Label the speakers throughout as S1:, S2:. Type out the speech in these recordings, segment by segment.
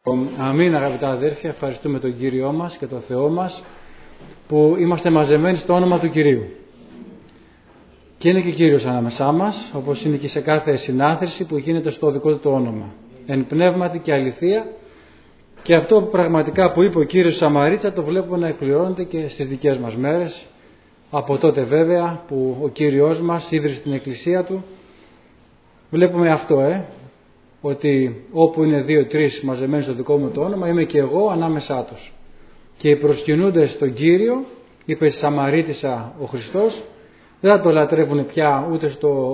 S1: Αμήν, αγαπητά αδέρφια, ευχαριστούμε τον Κύριό μας και τον Θεό μας που είμαστε μαζεμένοι στο όνομα του Κυρίου. Και είναι και Κύριος ανάμεσά μας, όπως είναι και σε κάθε συνάθρηση που γίνεται στο δικό του το όνομα. Εν πνεύματι και αληθεία, και αυτό πραγματικά που είπε ο Κύριος Σαμαρίτσα το βλέπουμε να εκπληρώνεται και στις δικές μας μέρες. Από τότε βέβαια που ο Κύριος μας ίδρυσε την Εκκλησία Του, βλέπουμε αυτό, ότι όπου είναι 2-3 μαζεμένοι στο δικό μου το όνομα, είμαι και εγώ ανάμεσά τους. Και οι προσκυνούντες στον Κύριο, είπε στη Σαμαρίτισσα ο Χριστός, δεν θα το λατρεύουν πια ούτε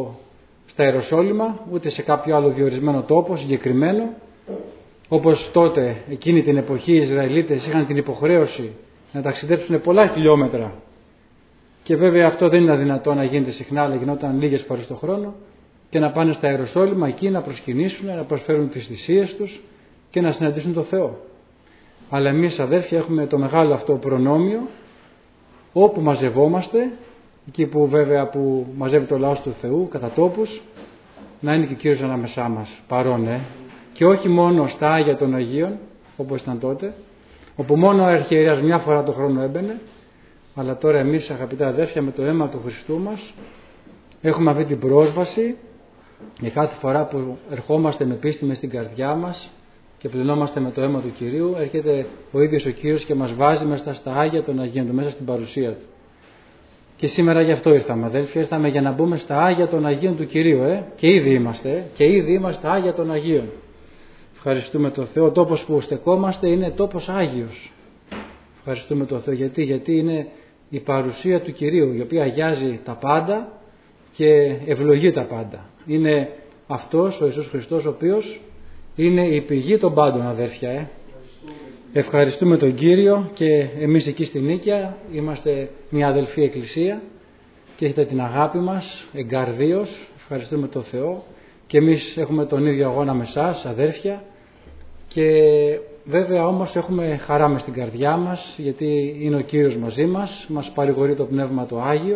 S1: στα Ιεροσόλυμα, ούτε σε κάποιο άλλο διορισμένο τόπο συγκεκριμένο. Όπως τότε, εκείνη την εποχή, οι Ισραηλίτες είχαν την υποχρέωση να ταξιδέψουν πολλά χιλιόμετρα. Και βέβαια αυτό δεν είναι δυνατό να γίνεται συχνά, αλλά γινόταν λίγες φορές το χρόνο. Και να πάνε στα Ιεροσόλυμα εκεί να προσκυνήσουν, να προσφέρουν τις θυσίες τους και να συναντήσουν τον Θεό. Αλλά εμείς αδέρφια έχουμε το μεγάλο αυτό προνόμιο, όπου μαζευόμαστε, εκεί που βέβαια που μαζεύει το λαός του Θεού κατά τόπους, να είναι και ο Κύριος ανάμεσά μας παρόν, και όχι μόνο στα Άγια των Αγίων, όπως ήταν τότε, όπου μόνο ο αρχιερέας μια φορά το χρόνο έμπαινε, αλλά τώρα εμείς αγαπητά αδέρφια με το αίμα του Χριστού μας έχουμε αυτή την πρόσβαση. Και κάθε φορά που ερχόμαστε με πίστη μες στην καρδιά μας και πλυνόμαστε με το αίμα του Κυρίου, έρχεται ο ίδιος ο Κύριος και μας βάζει μέσα στα Άγια των Αγίων, μέσα στην παρουσία Του. Και σήμερα γι' αυτό ήρθαμε, αδέλφια, ήρθαμε για να μπούμε στα Άγια των Αγίων του Κυρίου, και ήδη είμαστε, στα Άγια των Αγίων. Ευχαριστούμε τον Θεό. Ο τόπος που στεκόμαστε είναι τόπος Άγιος. Ευχαριστούμε τον Θεό. Γιατί είναι η παρουσία του Κυρίου, η οποία αγιάζει τα πάντα και ευλογεί τα πάντα. Είναι αυτός ο Ιησούς Χριστός, ο οποίος είναι η πηγή των πάντων, αδέρφια. Ευχαριστούμε τον Κύριο, και εμείς εκεί στην Νίκαια είμαστε μια αδελφή εκκλησία και έχετε την αγάπη μας εγκαρδίως. Ευχαριστούμε τον Θεό, και εμείς έχουμε τον ίδιο αγώνα με εσάς, αδέρφια, και βέβαια όμως έχουμε χαρά μες στην καρδιά μας, γιατί είναι ο Κύριος μαζί μας, μας παρηγορεί το Πνεύμα το Άγιο.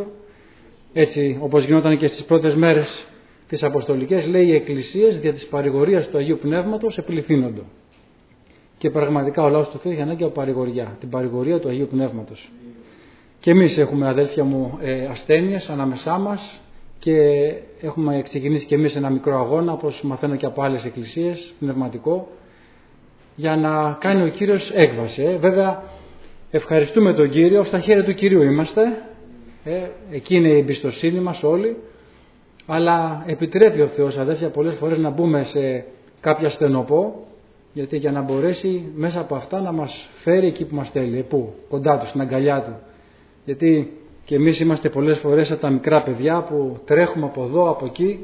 S1: Έτσι όπως γινόταν και στις πρώτες μέρες τις Αποστολικές, λέει, οι εκκλησίες δια της παρηγορίας του Αγίου Πνεύματος επληθύνοντο. Και πραγματικά ο λαός του Θεού έχει ανάγκη από παρηγοριά, την παρηγορία του Αγίου Πνεύματος. Και εμείς έχουμε, αδέλφια μου, ασθένειες ανάμεσά μας, και έχουμε ξεκινήσει και εμείς ένα μικρό αγώνα, όπως μαθαίνω και από άλλες εκκλησίες, πνευματικό, για να κάνει ο Κύριος έκβαση. Βέβαια ευχαριστούμε τον Κύριο, στα χέρια του Κυρίου είμαστε. Εκεί είναι η εμπιστοσύνη μας όλοι, αλλά επιτρέπει ο Θεός, αδέρφια, πολλές φορές να μπούμε σε κάποια στενοπό, γιατί για να μπορέσει μέσα από αυτά να μας φέρει εκεί που μας θέλει. Πού? Κοντά Του, στην αγκαλιά Του. Γιατί και εμείς είμαστε πολλές φορές σαν τα μικρά παιδιά που τρέχουμε από εδώ, από εκεί,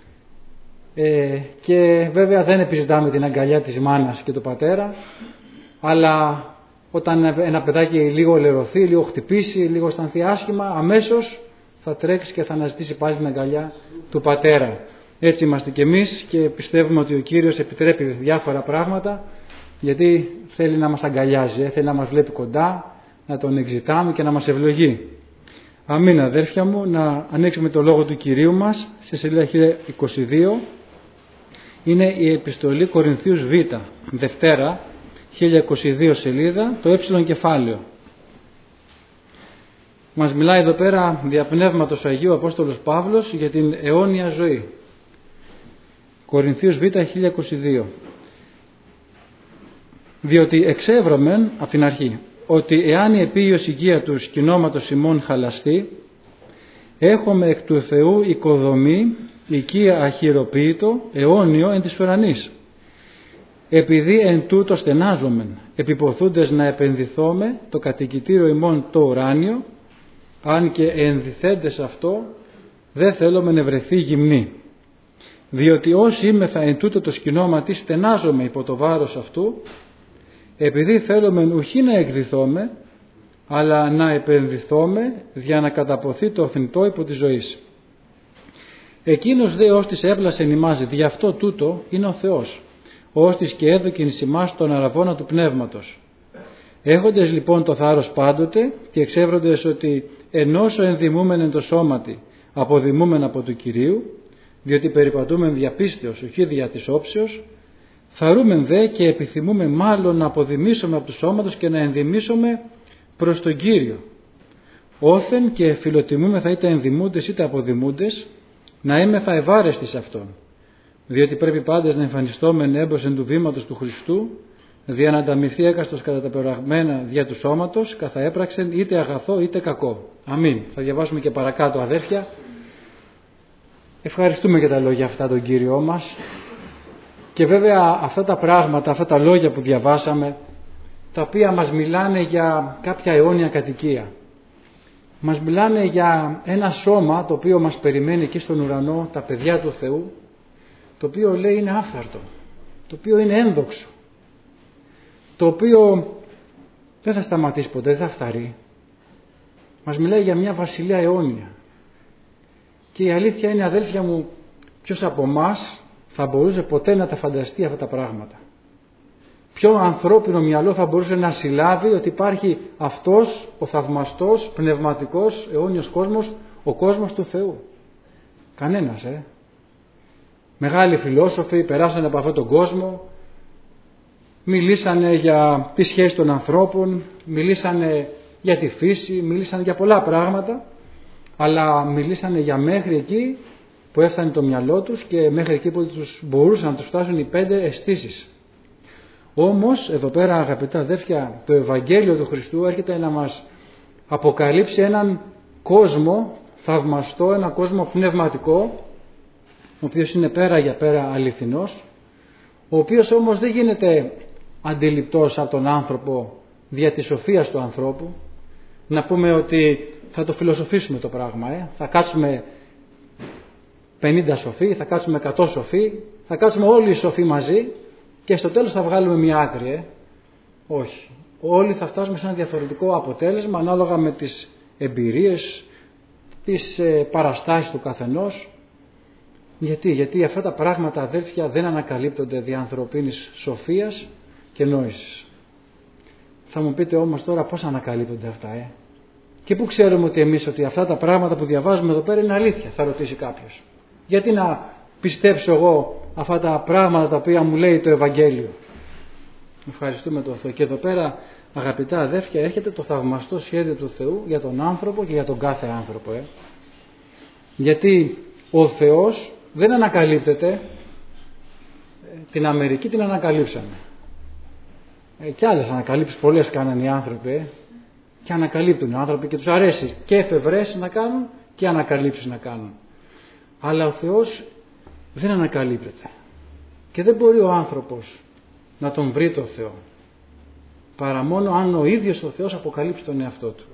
S1: και βέβαια δεν επιζητάμε την αγκαλιά της μάνας και του πατέρα, αλλά όταν ένα παιδάκι λίγο λερωθεί, λίγο χτυπήσει, λίγο αισθανθεί άσχημα, αμέσως θα τρέξει και θα αναζητήσει πάλι την αγκαλιά του πατέρα. Έτσι είμαστε κι εμείς, και πιστεύουμε ότι ο Κύριος επιτρέπει διάφορα πράγματα, γιατί θέλει να μας αγκαλιάζει, θέλει να μας βλέπει κοντά, να Τον εξητάμε και να μας ευλογεί. Αμήν, αδέρφια μου. Να ανοίξουμε το λόγο του Κυρίου μας στη σελίδα 1022. Είναι η επιστολή Κορινθίους Β, Δευτέρα, 1022 σελίδα, το κεφάλαιο. Μας μιλάει εδώ πέρα δια πνεύματος Αγίου Απόστολος Παύλος για την αιώνια ζωή. Κορινθίους Β, 1022. Διότι εξέβρομεν από την αρχή ότι εάν η επίγειος υγεία του σκηνώματος ημών χαλαστεί, έχουμε εκ του Θεού οικοδομή, οικία αχυροποίητο, αιώνιο εν της ουρανής. Επειδή εν τούτο στενάζομεν, επιποθούντες να επενδυθώμε το κατοικητήριο ημών το ουράνιο, αν και ενδυθέντες αυτό δεν θέλουμε να βρεθεί γυμνή. Διότι όσοι είμεθα εν τούτο το σκηνώματι στενάζομαι υπό το βάρος αυτού, επειδή θέλουμε ουχή να εκδυθώμε, αλλά να επενδυθώμε για να καταποθεί το θνητό υπό της ζωής. Εκείνος δε ώστις έπλασεν ημάς δι' αυτό τούτο είναι ο Θεός, ώστις και έδωκεν εις ημάς τον αραβώνα του πνεύματος. Έχοντες λοιπόν το θάρρος πάντοτε και εξεύροντες ότι ενώσο ενδημούμεν εν το σώματι αποδημούμεν από του Κυρίου, διότι περιπατούμεν δια πίστεως, όχι δια της όψεως, Θαρούμεν δε και επιθυμούμε μάλλον να αποδημήσουμε από του σώματος και να ενδυμήσουμε προς τον Κύριο. Όθεν και φιλοτιμούμεθα είτε ενδυμούντες είτε αποδημούντες, να ήμεθα ευάρεστοι σε Αυτόν. Διότι πρέπει πάντες να εμφανιστόμεν έμπρος εν του βήματος του Χριστού, δια να ανταμυφθεί έκαστος κατά τα περαγμένα δια του σώματος, καθα έπραξεν είτε αγαθό είτε κακό. Αμήν. Θα διαβάσουμε και παρακάτω, αδέρφια. Ευχαριστούμε για τα λόγια αυτά τον Κύριό μας. Και βέβαια αυτά τα πράγματα, αυτά τα λόγια που διαβάσαμε, τα οποία μας μιλάνε για κάποια αιώνια κατοικία. Μας μιλάνε για ένα σώμα το οποίο μας περιμένει εκεί στον ουρανό, τα παιδιά του Θεού, το οποίο λέει είναι άφθαρτο, το οποίο είναι ένδοξο, το οποίο δεν θα σταματήσει ποτέ, δεν θα φθαρεί. Μας μιλάει για μια βασιλεία αιώνια. Και η αλήθεια είναι, αδέλφια μου, ποιος από εμάς θα μπορούσε ποτέ να τα φανταστεί αυτά τα πράγματα? Ποιο ανθρώπινο μυαλό θα μπορούσε να συλλάβει ότι υπάρχει αυτός ο θαυμαστός, πνευματικός, αιώνιος κόσμος, ο κόσμος του Θεού? Κανένας, Μεγάλοι φιλόσοφοι περάσανε από αυτόν τον κόσμο, μιλήσανε για τη σχέση των ανθρώπων, μιλήσανε για τη φύση, μιλήσανε για πολλά πράγματα, αλλά μιλήσανε για μέχρι εκεί που έφτανε το μυαλό τους και μέχρι εκεί που τους μπορούσαν να τους φτάσουν οι 5 αισθήσεις. Όμως εδώ πέρα, αγαπητά αδέρφια, το Ευαγγέλιο του Χριστού έρχεται να μας αποκαλύψει έναν κόσμο θαυμαστό, έναν κόσμο πνευματικό, ο οποίος είναι πέρα για πέρα αληθινός, ο οποίος όμως δεν γίνεται αντιληπτός από τον άνθρωπο δια της σοφίας του ανθρώπου. Να πούμε ότι θα το φιλοσοφήσουμε το πράγμα, θα κάτσουμε 50 σοφοί, θα κάτσουμε 100 σοφοί, θα κάτσουμε όλοι οι σοφοί μαζί και στο τέλος θα βγάλουμε μια άκρη. Όχι. Όλοι θα φτάσουμε σε ένα διαφορετικό αποτέλεσμα ανάλογα με τις εμπειρίες, τις παραστάσεις του καθενός. Γιατί αυτά τα πράγματα, αδέλφια, δεν ανακαλύπτονται δια ανθρωπίνης σοφίας και νόησης. Θα μου πείτε όμως τώρα πώς ανακαλύπτονται αυτά, Και πού ξέρουμε ότι εμείς ότι αυτά τα πράγματα που διαβάζουμε εδώ πέρα είναι αλήθεια, θα ρωτήσει κάποιος. Γιατί να πιστέψω εγώ αυτά τα πράγματα τα οποία μου λέει το Ευαγγέλιο? Ευχαριστούμε τον Θεό. Και εδώ πέρα, αγαπητά αδέρφια, έρχεται το θαυμαστό σχέδιο του Θεού για τον άνθρωπο και για τον κάθε άνθρωπο. Γιατί ο Θεός δεν ανακαλύπτεται. Την Αμερική την ανακαλύψαμε. Και άλλες ανακαλύψεις πολλές κάνανε οι άνθρωποι. Και ανακαλύπτουν οι άνθρωποι και τους αρέσει και εφευρέσεις να κάνουν και ανακαλύψεις να κάνουν. Αλλά ο Θεός δεν ανακαλύπτεται. Και δεν μπορεί ο άνθρωπος να τον βρει το Θεό, παρά μόνο αν ο ίδιος ο Θεός αποκαλύψει τον εαυτό του.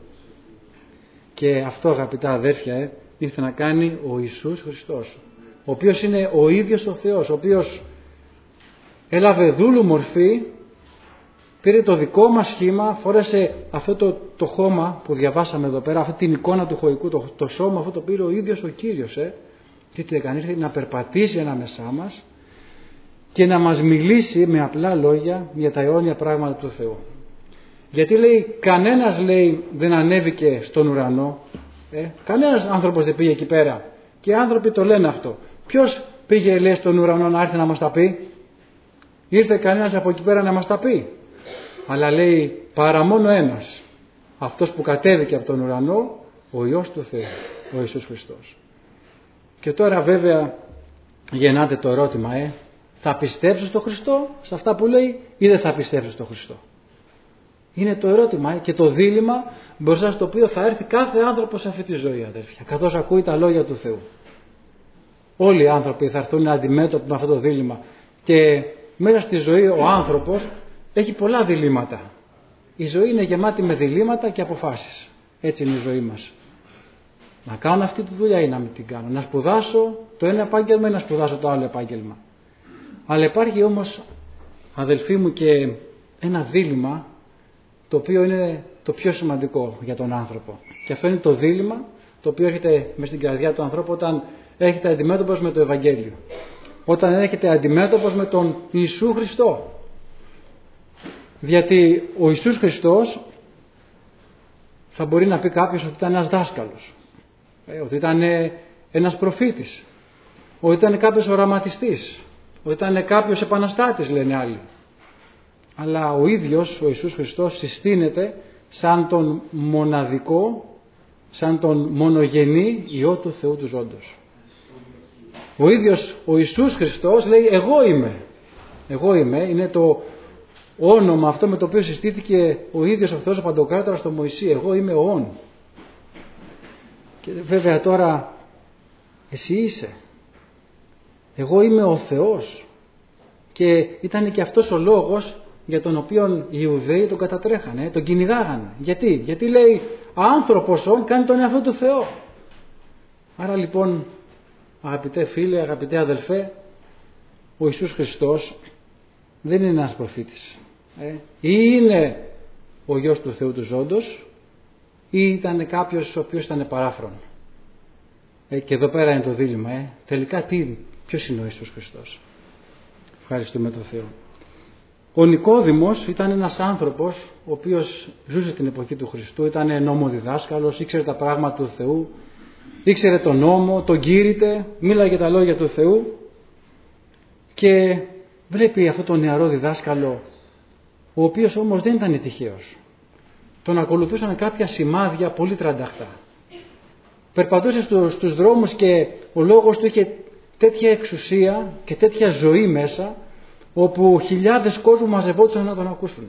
S1: Και αυτό, αγαπητά αδέρφια, ήρθε να κάνει ο Ιησούς Χριστός, ο οποίος είναι ο ίδιος ο Θεός, ο οποίος έλαβε δούλου μορφή, πήρε το δικό μας σχήμα, φόρεσε αυτό το χώμα που διαβάσαμε εδώ πέρα, αυτή την εικόνα του χωικού, το σώμα αυτό το πήρε ο ίδιος ο Κύριος. Και τι έκανε? Ήρθε να περπατήσει ανάμεσά μας και να μας μιλήσει με απλά λόγια για τα αιώνια πράγματα του Θεού. Γιατί λέει, κανένας λέει δεν ανέβηκε στον ουρανό, κανένας άνθρωπος δεν πήγε εκεί πέρα. Και οι άνθρωποι το λένε αυτό. Ποιος πήγε, λέει, στον ουρανό να έρθει να μας τα πει? Ήρθε κανένας από εκεί πέρα να μας τα πει? Αλλά λέει, παρά μόνο ένας, αυτός που κατέβηκε από τον ουρανό, ο Υιός του Θεού, ο Ιησούς Χριστός. Και τώρα βέβαια γεννάται το ερώτημα, θα πιστέψεις στον Χριστό σε αυτά που λέει ή δεν θα πιστέψεις στον Χριστό? Είναι το ερώτημα και το δίλημμα μπροστά στο οποίο θα έρθει κάθε άνθρωπος σε αυτή τη ζωή, αδέρφια, καθώς ακούει τα λόγια του Θεού. Όλοι οι άνθρωποι θα έρθουν αντιμέτωποι με αυτό το δίλημμα. Και μέσα στη ζωή ο άνθρωπος έχει πολλά διλήμματα. Η ζωή είναι γεμάτη με διλήμματα και αποφάσεις. Έτσι είναι η ζωή μας. Να κάνω αυτή τη δουλειά ή να μην την κάνω. Να σπουδάσω το ένα επάγγελμα ή να σπουδάσω το άλλο επάγγελμα. Αλλά υπάρχει όμως, αδελφοί μου, και ένα δίλημμα το οποίο είναι το πιο σημαντικό για τον άνθρωπο. Και αυτό είναι το δίλημμα το οποίο έρχεται μες στην καρδιά του ανθρώπου όταν έρχεται αντιμέτωπος με το Ευαγγέλιο. Όταν έρχεται αντιμέτωπος με τον Ιησού Χριστό. Γιατί ο Ιησούς Χριστός θα μπορεί να πει κάποιος ότι ήταν ένας δάσκαλος, ότι ήταν ένας προφήτης, ότι ήταν κάποιος οραματιστής, ότι ήταν κάποιος επαναστάτης, λένε άλλοι. Αλλά ο ίδιος, ο Ιησούς Χριστός, συστήνεται σαν τον μοναδικό, σαν τον μονογενή Υιό του Θεού του Ζώντος. Ο ίδιος ο Ιησούς Χριστός λέει εγώ είμαι. Εγώ είμαι, είναι το όνομα αυτό με το οποίο συστήθηκε ο ίδιος ο Θεός ο Παντοκράτορας στον Μωυσή. Εγώ είμαι ο Ων. Και βέβαια τώρα εσύ είσαι. Εγώ είμαι ο Θεός. Και ήταν και αυτός ο λόγος για τον οποίο οι Ιουδαίοι τον κατατρέχανε, τον κυνηγάγανε. Γιατί λέει άνθρωπος κάνει τον εαυτό του Θεό. Άρα λοιπόν, αγαπητέ φίλε, αγαπητέ αδελφέ, ο Ιησούς Χριστός δεν είναι ένας προφήτης. Ή είναι ο Υιός του Θεού του Ζώντος, ή ήταν κάποιος ο οποίος ήταν παράφρον. Και εδώ πέρα είναι το δίλημμα. Τελικά ποιος είναι ο Ιησούς Χριστός? Ευχαριστούμε τον Θεό. Ο Νικόδημος ήταν ένας άνθρωπος ο οποίος ζούσε την εποχή του Χριστού, ήταν νόμοδιδάσκαλος, ήξερε τα πράγματα του Θεού, ήξερε τον νόμο, τον κήρυτε, μίλαγε τα λόγια του Θεού και βλέπει αυτό τον νεαρό διδάσκαλο, ο οποίος όμως δεν ήταν τυχαίος. Τον ακολουθούσαν κάποια σημάδια πολύ τρανταχτά. Περπατούσε στους δρόμους και ο λόγος του είχε τέτοια εξουσία και τέτοια ζωή μέσα, όπου χιλιάδες κόσμου μαζευόντουσαν να τον ακούσουν.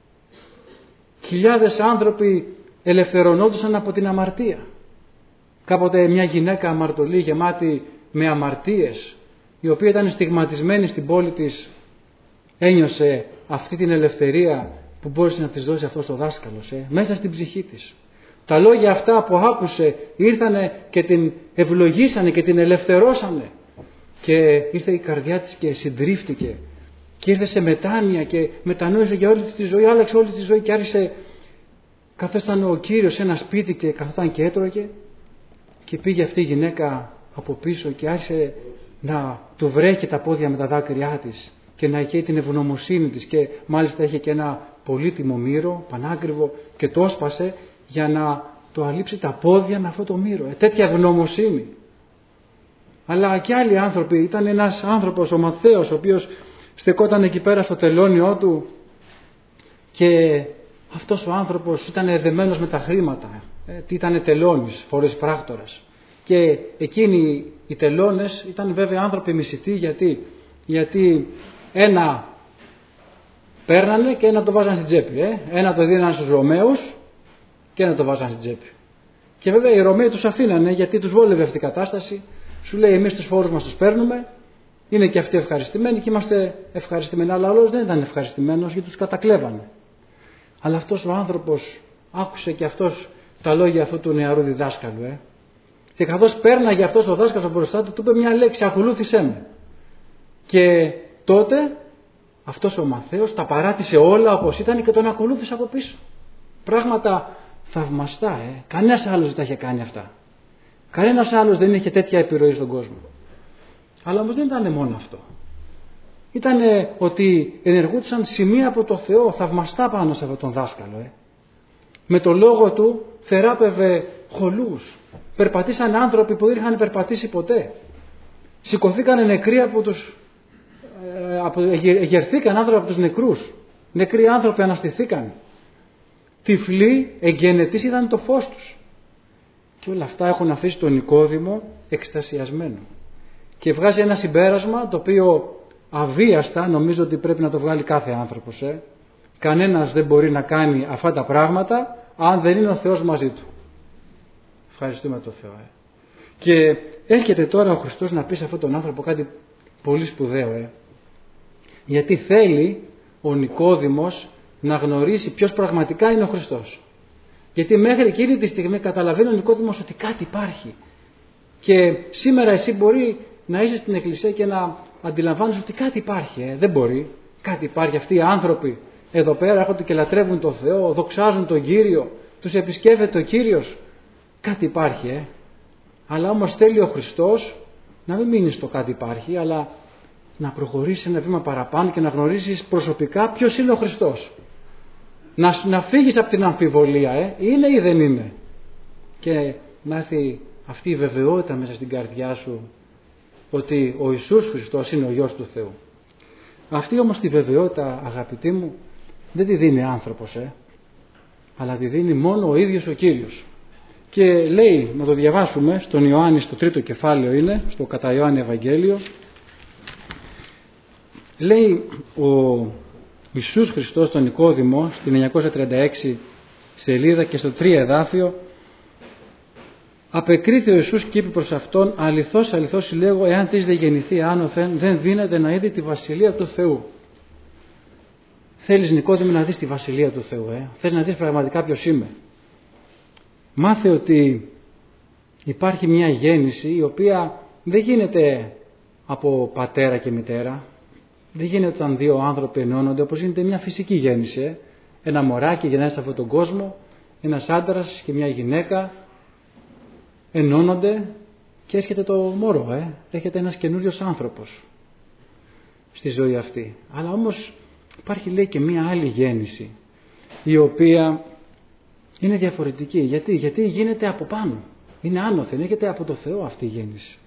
S1: Χιλιάδες άνθρωποι ελευθερωνόντουσαν από την αμαρτία. Κάποτε μια γυναίκα αμαρτωλή γεμάτη με αμαρτίες, η οποία ήταν στιγματισμένη στην πόλη της, ένιωσε αυτή την ελευθερία που μπόρεσε να της δώσει αυτός ο δάσκαλος, μέσα στην ψυχή της. Τα λόγια αυτά που άκουσε ήρθανε και την ευλογήσανε και την ελευθερώσανε, και ήρθε η καρδιά της και συντρίφτηκε και ήρθε σε μετάνοια και μετανόησε για όλη της τη ζωή, άλλαξε όλη τη ζωή και άρχισε, καθώς ήταν ο Κύριος σε ένα σπίτι και καθόταν και έτρωγε, και πήγε αυτή η γυναίκα από πίσω και άρχισε να του βρέχει τα πόδια με τα δάκρυά της και να έχει την ευγνωμοσύνη της, και μάλιστα είχε και ένα πολύτιμο μύρο πανάκριβο και το έσπασε για να το αλείψει τα πόδια με αυτό το μύρο. Τέτοια ευγνωμοσύνη. Αλλά και άλλοι άνθρωποι. Ήταν ένας άνθρωπος, ο Ματθαίος, ο οποίος στεκόταν εκεί πέρα στο τελώνιό του, και αυτός ο άνθρωπος ήταν δεμένος με τα χρήματα. Ήταν τελώνης, φορές πράκτορας. Και εκείνοι οι τελώνες ήταν βέβαια άνθρωποι μισητοί. Γιατί ένα παίρνανε και ένα το βάζαν στην τσέπη. Ένα το δίνανε στους Ρωμαίους και ένα το βάζαν στην τσέπη. Και βέβαια οι Ρωμαίοι τους αφήνανε, γιατί τους βόλευε αυτή η κατάσταση. Σου λέει εμείς τους φόρους μας τους παίρνουμε, είναι και αυτοί ευχαριστημένοι και είμαστε ευχαριστημένοι. Αλλά άλλος δεν ήταν ευχαριστημένος, γιατί τους κατακλέβανε. Αλλά αυτός ο άνθρωπος άκουσε και αυτός τα λόγια αυτού του νεαρού διδάσκαλου. Και καθώς πέρναγε αυτός ο δάσκαλος μπροστά του, του είπε μια λέξη: ακολούθησέ με. Και τότε αυτός ο Ματθαίος τα παράτησε όλα όπως ήταν και τον ακολούθησε από πίσω. Πράγματα θαυμαστά. Κανένας άλλος δεν τα είχε κάνει αυτά. Κανένας άλλος δεν είχε τέτοια επιρροή στον κόσμο. Αλλά όμως δεν ήταν μόνο αυτό. Ήταν ότι ενεργούσαν σημεία από το Θεό θαυμαστά πάνω σε αυτόν τον δάσκαλο. Με το λόγο του θεράπευε χολούς. Περπατήσαν άνθρωποι που δεν είχαν περπατήσει ποτέ. Σηκωθήκανε νεκροί εγερθήκαν άνθρωποι από τους νεκρούς. Νεκροί άνθρωποι αναστηθήκαν. Τυφλοί εγγενετής είδαν το φως τους. Και όλα αυτά έχουν αφήσει τον Νικόδημο εκστασιασμένο. Και βγάζει ένα συμπέρασμα το οποίο αβίαστα νομίζω ότι πρέπει να το βγάλει κάθε άνθρωπος. Κανένας δεν μπορεί να κάνει αυτά τα πράγματα αν δεν είναι ο Θεός μαζί του. Ευχαριστούμε τον Θεό. Και έρχεται τώρα ο Χριστός να πει σε αυτόν τον άνθρωπο κάτι πολύ σπουδαίο. Γιατί θέλει ο Νικόδημος να γνωρίσει ποιος πραγματικά είναι ο Χριστός. Γιατί μέχρι εκείνη τη στιγμή καταλαβαίνει ο Νικόδημος ότι κάτι υπάρχει. Και σήμερα εσύ μπορεί να είσαι στην εκκλησία και να αντιλαμβάνεσαι ότι κάτι υπάρχει. Δεν μπορεί. Κάτι υπάρχει. Αυτοί οι άνθρωποι εδώ πέρα έρχονται και λατρεύουν τον Θεό, δοξάζουν τον Κύριο, τους επισκέφτεται ο Κύριος. Κάτι υπάρχει. Αλλά όμως θέλει ο Χριστός να μην μείνει στο κάτι υπάρχει, αλλά να προχωρήσει ένα βήμα παραπάνω και να γνωρίσεις προσωπικά ποιος είναι ο Χριστός. Να φύγεις από την αμφιβολία, είναι ή δεν είναι. Και να έρθει αυτή η βεβαιότητα μέσα στην καρδιά σου ότι ο Ιησούς Χριστός είναι ο Υιός του Θεού. Αυτή όμως τη βεβαιότητα, αγαπητοί μου, δεν τη δίνει άνθρωπος, αλλά τη δίνει μόνο ο ίδιος ο Κύριος. Και λέει, να το διαβάσουμε στον Ιωάννη, στο 3ο κεφάλαιο είναι, στο κατά Ιωάννη Ευαγγέλιο, λέει ο Ιησούς Χριστός στον Νικόδημο στην 936 σελίδα και στο 3 εδάφιο, απεκρίθη ο Ιησούς και είπε προς αυτόν, αληθώς αληθώς λέγω, εάν της δεν γεννηθεί άνωθεν, δεν δύναται να είδει τη Βασιλεία του Θεού. Θέλεις, Νικόδημο, να δεις τη Βασιλεία του Θεού, θες να δεις πραγματικά ποιος είμαι? Μάθε ότι υπάρχει μια γέννηση η οποία δεν γίνεται από πατέρα και μητέρα, δεν γίνεται όταν δύο άνθρωποι ενώνονται, όπως γίνεται μια φυσική γέννηση. Ένα μωράκι γεννάει σε αυτόν τον κόσμο, ένας άντρας και μια γυναίκα ενώνονται και έρχεται το μωρό, έρχεται ένας καινούριος άνθρωπος στη ζωή αυτή. Αλλά όμως υπάρχει, λέει, και μια άλλη γέννηση η οποία είναι διαφορετική. Γιατί γίνεται από πάνω, είναι άνωθεν, έρχεται από το Θεό αυτή η γέννηση.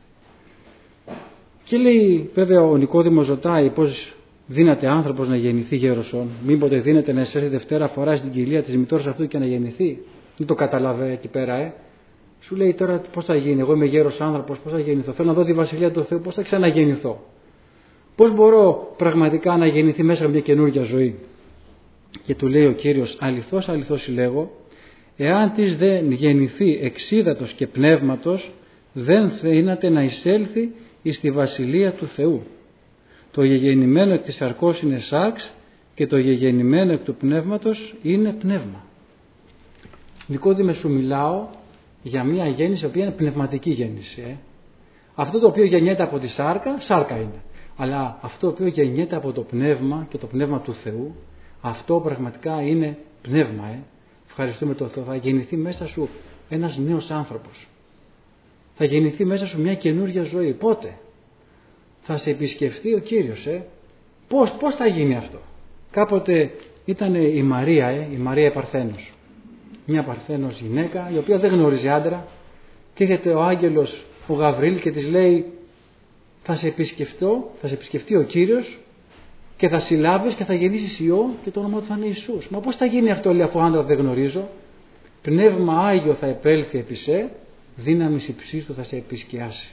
S1: Και λέει, βέβαια, ο Νικόδημος ρωτάει πώς δύναται άνθρωπος να γεννηθεί γέροσον, μήποτε δύναται να εισέλθει δευτέρα φορά στην κοιλία της μητώρας αυτού και να γεννηθεί? Δεν το καταλαβαίνει εκεί πέρα, Σου λέει τώρα πώς θα γίνει, εγώ είμαι γέρος άνθρωπος, πώς θα γεννηθώ? Θέλω να δω τη Βασιλεία του Θεού, πώς θα ξαναγεννηθώ? Πώς μπορώ πραγματικά να γεννηθεί μέσα από μια καινούργια ζωή? Και του λέει ο Κύριος, αληθώς αληθώς λέγω, εάν της δεν γεννηθεί εξ ύδατος και πνεύματος, δεν δύναται να εισέλθει εις τη Βασιλεία του Θεού. Το γεγεννημένο εκ της σαρκός είναι σάρξ και το γεγεννημένο εκ του πνεύματος είναι πνεύμα. Νικόδημε, σου μιλάω για μια γέννηση η οποία είναι πνευματική γέννηση. Αυτό το οποίο γεννιέται από τη σάρκα, σάρκα είναι. Αλλά αυτό το οποίο γεννιέται από το πνεύμα και το πνεύμα του Θεού, αυτό πραγματικά είναι πνεύμα. Ευχαριστούμε τον Θεό. Θα γεννηθεί μέσα σου ένας νέος άνθρωπος. Θα γεννηθεί μέσα σου μια καινούργια ζωή. Πότε? Θα σε επισκεφθεί ο Κύριος. Πώς θα γίνει αυτό? Κάποτε ήταν η Μαρία η Παρθένος. Μια Παρθένος γυναίκα η οποία δεν γνώριζε άντρα και έρχεται ο άγγελος ο Γαβρίλ και της λέει, θα σε επισκεφτεί ο Κύριος και θα συλλάβεις και θα γεννήσεις Υιό και το όνομα του θα είναι Ιησούς. Μα πώς θα γίνει αυτό, λέει, αφού άντρα δεν γνωρίζω? Πνεύμα Άγιο θα επέλθει επί σε, δύναμης υψής του θα σε επισκιάσει.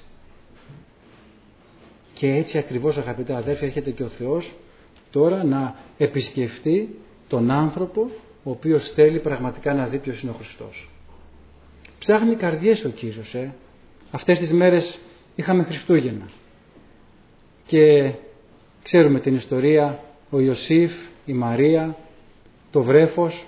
S1: Και έτσι ακριβώς, αγαπητά αδέρφια, έρχεται και ο Θεός τώρα να επισκεφτεί τον άνθρωπο ο οποίος θέλει πραγματικά να δει ποιος είναι ο Χριστός. Ψάχνει καρδιές ο Κύριος. Αυτές τις μέρες είχαμε Χριστούγεννα και ξέρουμε την ιστορία, ο Ιωσήφ, η Μαρία, το βρέφος,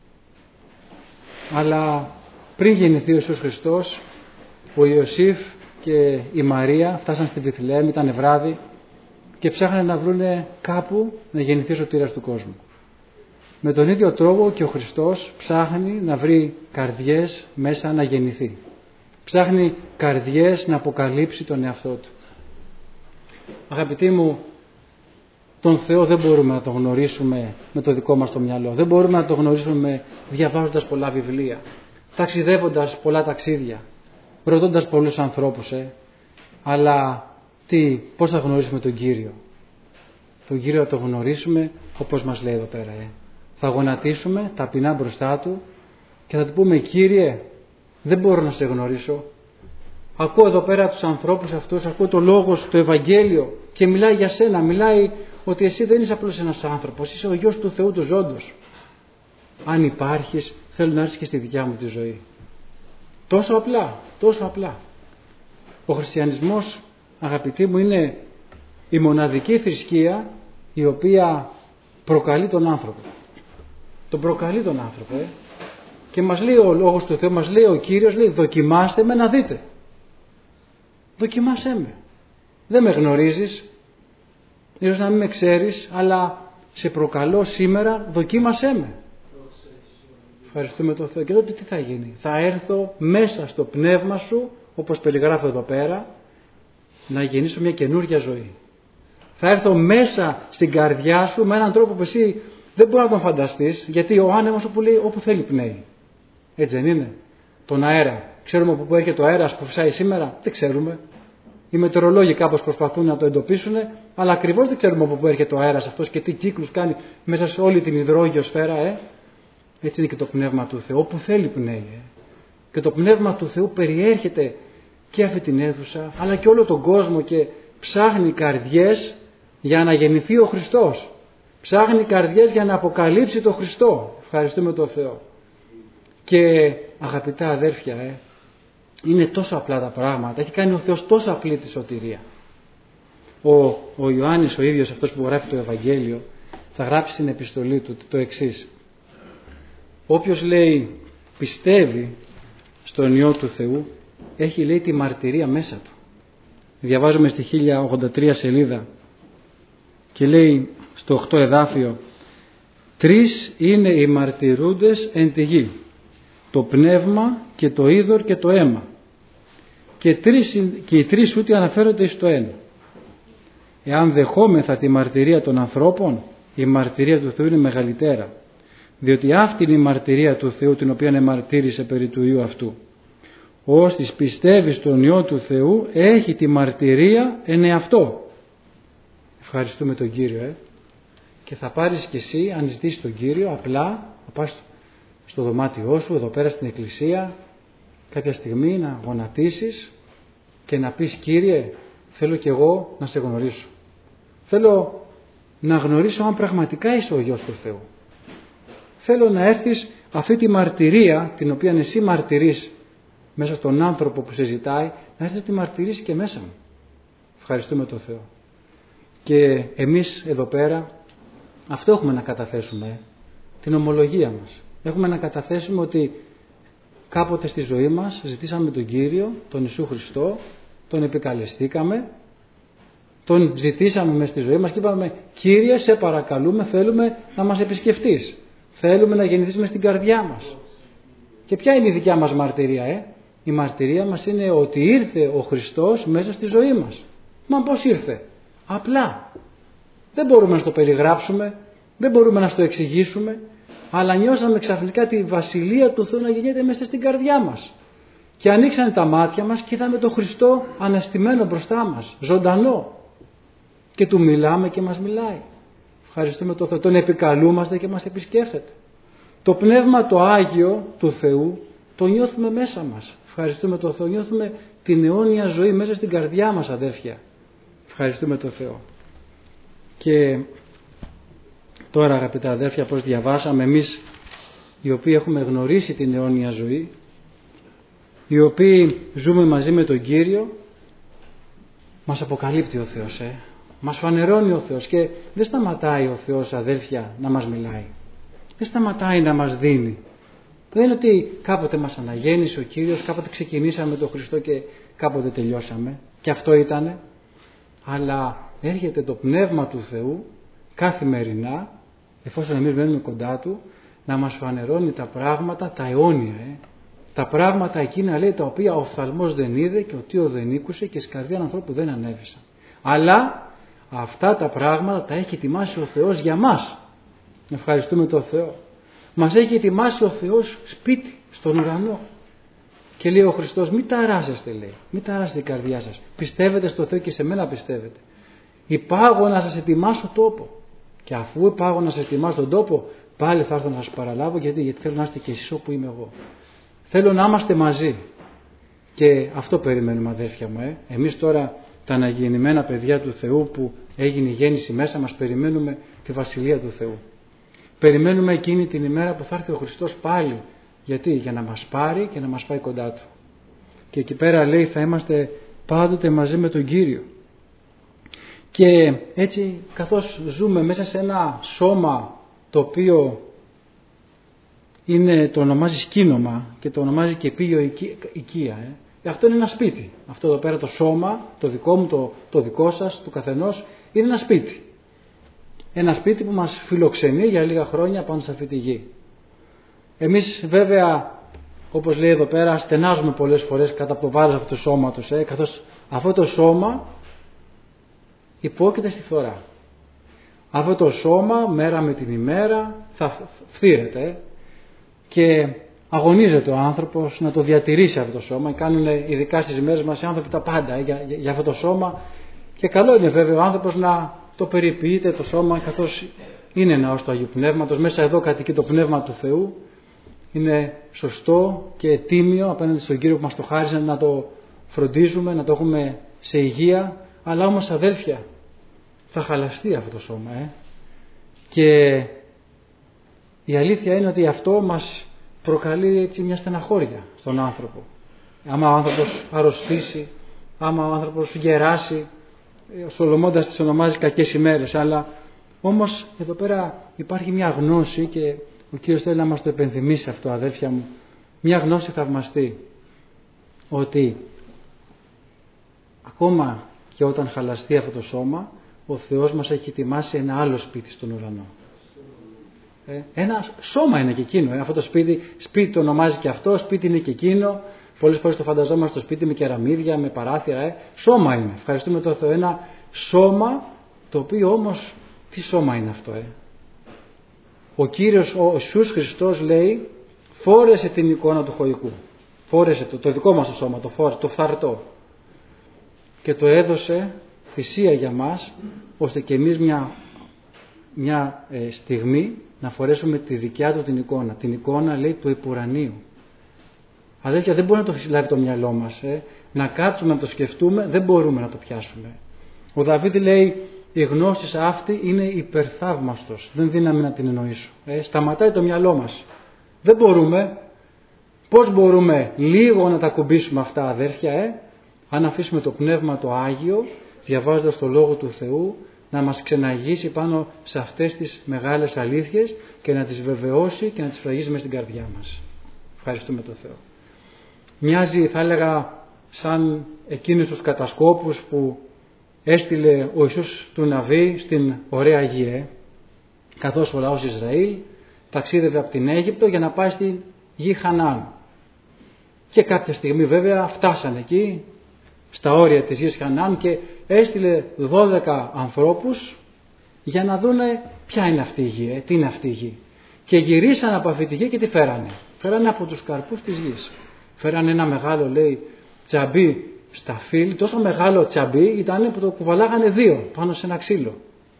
S1: αλλά πριν γεννηθεί ο Ιησούς Χριστός, ο Ιωσήφ και η Μαρία φτάσαν στην Βηθλεέμ, ήταν βράδυ και ψάχνανε να βρούνε κάπου να γεννηθεί ο σωτήρας του κόσμου. Με τον ίδιο τρόπο και ο Χριστός ψάχνει να βρει καρδιές μέσα να γεννηθεί. Ψάχνει καρδιές να αποκαλύψει τον εαυτό του. Αγαπητοί μου, τον Θεό δεν μπορούμε να τον γνωρίσουμε με το δικό μας το μυαλό. Δεν μπορούμε να τον γνωρίσουμε διαβάζοντας πολλά βιβλία, ταξιδεύοντας πολλά ταξίδια, ρωτώντας πολλούς ανθρώπους. Αλλά πώς θα γνωρίσουμε τον Κύριο? Τον Κύριο θα τον γνωρίσουμε όπως μας λέει εδώ πέρα. Θα γονατίσουμε ταπεινά μπροστά Του και θα Του πούμε, Κύριε, δεν μπορώ να σε γνωρίσω. Ακούω εδώ πέρα τους ανθρώπους αυτούς, ακούω το λόγο Σου, το Ευαγγέλιο και μιλάει για Σένα, μιλάει ότι Εσύ δεν είσαι απλώς ένας άνθρωπος, είσαι ο Υιός του Θεού του ζώντος. Αν υπάρχεις, θέλω να έρθεις και στη δικιά μου τη ζωή. Τόσο απλά, τόσο απλά. Ο χριστιανισμός, αγαπητοί μου, είναι η μοναδική θρησκεία η οποία προκαλεί τον άνθρωπο. Τον προκαλεί τον άνθρωπο. Και μας λέει ο Λόγος του Θεού, μας λέει ο Κύριος, λέει, δοκιμάστε με να δείτε. Δοκιμάσέ με. Δεν με γνωρίζεις, ίσως να μην με ξέρεις, αλλά σε προκαλώ σήμερα, δοκίμασέ με. Ευχαριστούμε τον Θεό. Και τότε τι θα γίνει? Θα έρθω μέσα στο πνεύμα Σου, όπως περιγράφω εδώ πέρα, να γεννήσω μια καινούργια ζωή. Θα έρθω μέσα στην καρδιά Σου με έναν τρόπο που εσύ δεν μπορεί να τον φανταστείς, γιατί ο άνεμος όπου θέλει πνέει. Έτσι δεν είναι? Τον αέρα. Ξέρουμε από πού έρχεται ο αέρας που φυσάει σήμερα? Δεν ξέρουμε. Οι μετεωρολόγοι κάπως προσπαθούν να το εντοπίσουν, αλλά ακριβώς δεν ξέρουμε από πού έρχεται ο αέρας αυτός και τι κύκλους κάνει μέσα σε όλη την υδρόγειο σφαίρα. Έτσι είναι και το Πνεύμα του Θεού, όπου θέλει πνέει. Και το Πνεύμα του Θεού περιέρχεται και αυτή την αίθουσα, αλλά και όλο τον κόσμο και ψάχνει καρδιές για να γεννηθεί ο Χριστός. Ψάχνει καρδιές για να αποκαλύψει τον Χριστό. Ευχαριστούμε τον Θεό. Και αγαπητά αδέρφια, είναι τόσο απλά τα πράγματα. Έχει κάνει ο Θεός τόσο απλή τη σωτηρία. Ο Ιωάννης ο ίδιος, αυτός που γράφει το Ευαγγέλιο, θα γράψει στην επιστολή του το εξής. Όποιος, λέει, πιστεύει στον Υιό του Θεού, έχει, λέει, τη μαρτυρία μέσα του. Διαβάζουμε στη 1083 σελίδα και λέει στο 8 εδάφιο: 3 είναι οι μαρτυρούντες εν τη γη, το πνεύμα και το είδωρ και το αίμα, και οι 3 ούτε αναφέρονται στο ένα. Εάν δεχόμεθα τη μαρτυρία των ανθρώπων, η μαρτυρία του Θεού είναι μεγαλύτερα, διότι αυτή είναι η μαρτυρία του Θεού, την οποία εμαρτύρησε περί του Υιού αυτού. Όστις πιστεύει στον Υιό του Θεού έχει τη μαρτυρία εν εαυτό. Ευχαριστούμε τον Κύριο. Και θα πάρεις κι εσύ, αν ζητήσεις τον Κύριο, απλά να πας στο δωμάτιό σου, εδώ πέρα στην εκκλησία, κάποια στιγμή να γονατίσεις και να πεις: Κύριε, θέλω κι εγώ να σε γνωρίσω. Θέλω να γνωρίσω αν πραγματικά είσαι ο Υιός του Θεού. Θέλω να έρθεις αυτή τη μαρτυρία, την οποία εσύ μαρτυρείς μέσα στον άνθρωπο που σε ζητάει, να έρθεις να τη μαρτυρήσεις και μέσα μου. Ευχαριστούμε τον Θεό. Και εμείς εδώ πέρα αυτό έχουμε να καταθέσουμε, την ομολογία μας. Έχουμε να καταθέσουμε ότι κάποτε στη ζωή μας ζητήσαμε τον Κύριο, τον Ιησού Χριστό, τον επικαλεστήκαμε, τον ζητήσαμε μες στη ζωή μας και είπαμε: Κύριε, σε παρακαλούμε, θέλουμε να μας επισκεφτείς. Θέλουμε να γεννηθείς μες στην καρδιά μας. Και ποια είναι η δικιά μας μαρτυρία? Η μαρτυρία μας είναι ότι ήρθε ο Χριστός μέσα στη ζωή μας. Μα πώς ήρθε? Απλά. Δεν μπορούμε να το περιγράψουμε, δεν μπορούμε να το εξηγήσουμε, αλλά νιώσαμε ξαφνικά τη βασιλεία του Θεού να γεννιέται μέσα στην καρδιά μας. Και ανοίξανε τα μάτια μας και είδαμε τον Χριστό αναστημένο μπροστά μας, ζωντανό. Και του μιλάμε και μας μιλάει. Ευχαριστούμε τον Θεό. Τον επικαλούμαστε και μας επισκέφτεται. Το Πνεύμα το Άγιο του Θεού το νιώθουμε μέσα μας. Ευχαριστούμε τον Θεό. Νιώθουμε την αιώνια ζωή μέσα στην καρδιά μας, αδέρφια. Ευχαριστούμε τον Θεό. Και τώρα, αγαπητά αδέρφια, πώς διαβάσαμε εμείς, οι οποίοι έχουμε γνωρίσει την αιώνια ζωή, οι οποίοι ζούμε μαζί με τον Κύριο, μας αποκαλύπτει ο Θεός, μας φανερώνει ο Θεός, και δεν σταματάει ο Θεός, αδέρφια, να μας μιλάει. Δεν σταματάει να μας δίνει. Δεν είναι ότι κάποτε μας αναγέννησε ο Κύριος, κάποτε ξεκινήσαμε με τον Χριστό και κάποτε τελειώσαμε, και αυτό ήτανε. Αλλά έρχεται το Πνεύμα του Θεού καθημερινά, εφόσον εμείς μένουμε κοντά Του, να μας φανερώνει τα πράγματα τα αιώνια. Τα πράγματα εκείνα, λέει, τα οποία ο οφθαλμός δεν είδε και ο τύο δεν ήκουσε και στην καρδιά ανθρώπου δεν ανέβησαν. Αλλά αυτά τα πράγματα τα έχει ετοιμάσει ο Θεός για μας. Ευχαριστούμε τον Θεό. Μας έχει ετοιμάσει ο Θεός σπίτι στον ουρανό. Και λέει ο Χριστός: μην ταράσεστε, λέει, μην ταράσετε την καρδιά σας. Πιστεύετε στο Θεό και σε μένα πιστεύετε. Υπάγω να σας ετοιμάσω τόπο. Και αφού υπάγω να σας ετοιμάσω τον τόπο, πάλι θα έρθω να σας παραλάβω. Γιατί θέλω να είστε και εσείς όπου είμαι εγώ. Θέλω να είμαστε μαζί. Και αυτό περιμένουμε, αδέρφια μου. Εμείς τώρα, τα αναγεννημένα παιδιά του Θεού, που έγινε η γέννηση μέσα μας, περιμένουμε τη Βασιλεία του Θεού. Περιμένουμε εκείνη την ημέρα που θα έρθει ο Χριστός πάλι. Γιατί? Για να μας πάρει και να μας πάει κοντά Του. Και εκεί πέρα, λέει, θα είμαστε πάντοτε μαζί με τον Κύριο. Και έτσι, καθώς ζούμε μέσα σε ένα σώμα το οποίο το ονομάζει σκήνομα και το ονομάζει και επίγειο οικία. Αυτό είναι ένα σπίτι. Αυτό εδώ πέρα το σώμα, το δικό μου, το δικό σας, του καθενός, είναι ένα σπίτι. Ένα σπίτι που μας φιλοξενεί για λίγα χρόνια πάνω σε αυτή τη γη. Εμείς βέβαια, όπως λέει εδώ πέρα, στενάζουμε πολλές φορές κατά από το βάρος αυτού του σώματος, καθώς αυτό το σώμα υπόκειται στη φθορά. Αυτό το σώμα μέρα με την ημέρα θα φθήρεται, και αγωνίζεται ο άνθρωπος να το διατηρήσει αυτό το σώμα. Κάνουν ειδικά στις ημέρες μας οι άνθρωποι τα πάντα για αυτό το σώμα, και καλό είναι βέβαια ο άνθρωπος να το περιποιείται το σώμα, καθώς είναι ναός του Αγίου Πνεύματος. Μέσα εδώ κατοικεί το Πνεύμα του Θεού. Είναι σωστό και τίμιο απέναντι στον Κύριο που μας το χάρισε να το φροντίζουμε, να το έχουμε σε υγεία. Αλλά όμως, αδέλφια, θα χαλαστεί αυτό το σώμα. Και η αλήθεια είναι ότι αυτό μας προκαλεί έτσι μια στεναχώρια στον άνθρωπο. Άμα ο άνθρωπος αρρωστήσει, άμα ο άνθρωπος γεράσει, ο Σολομώντας τις ονομάζει κακές ημέρες. Αλλά όμως εδώ πέρα υπάρχει μια γνώση, και ο Κύριος θέλει να μας το επενθυμίσει αυτό, αδέλφια μου, μια γνώση θαυμαστή, ότι ακόμα και όταν χαλαστεί αυτό το σώμα, ο Θεός μας έχει ετοιμάσει ένα άλλο σπίτι στον ουρανό. Ένα σώμα είναι και εκείνο. Αυτό το σπίτι το ονομάζει και αυτό, σπίτι είναι και εκείνο. Πολλές φορές το φανταζόμαστε το σπίτι με κεραμίδια, με παράθυρα. Σώμα είναι. Ευχαριστούμε τον Θεό. Ένα σώμα, το οποίο όμως, τι σώμα είναι αυτό? Ο Κύριος, ο Ιησούς Χριστός, λέει, φόρεσε την εικόνα του χωικού. Φόρεσε το δικό μας το σώμα, το φθαρτό. Και το έδωσε θυσία για μας, ώστε και εμείς μια στιγμή να φορέσουμε τη δικιά του την εικόνα. Την εικόνα, λέει, του επουρανίου. Αδέλφια, δεν μπορεί να το συλλάβει το μυαλό μας. Να κάτσουμε να το σκεφτούμε, δεν μπορούμε να το πιάσουμε. Ο Δαβίδ λέει, η γνώση αυτή είναι υπερθαύμαστος. Δεν δύναμη να την εννοήσω. Σταματάει το μυαλό μας. Δεν μπορούμε. Πώς μπορούμε λίγο να τα κουμπίσουμε αυτά, αδέρφια, αν αφήσουμε το Πνεύμα το Άγιο, διαβάζοντας το Λόγο του Θεού, να μας ξεναγήσει πάνω σε αυτές τις μεγάλες αλήθειες και να τις βεβαιώσει και να τις φραγίσει μες στην καρδιά μας. Ευχαριστούμε τον Θεό. Μοιάζει, θα έλεγα, σαν εκείνους τους κατασκόπους που έστειλε ο Ιησούς του Ναβί στην ωραία γη, καθώς ο λαός Ισραήλ ταξίδευε από την Αίγυπτο για να πάει στη γη Χαναάν. Και κάποια στιγμή βέβαια φτάσανε εκεί στα όρια της γης Χαναάν και έστειλε 12 ανθρώπους για να δούνε ποια είναι αυτή η γη, τι είναι αυτή η γη. Και γυρίσαν από αυτή τη γη και τι φέρανε? Φέρανε από τους καρπούς της γης. Φέρανε ένα μεγάλο, λέει, τσαμπί στα φύλλα, τόσο μεγάλο τσαμπί ήταν που το κουβαλάγανε 2 πάνω σε ένα ξύλο.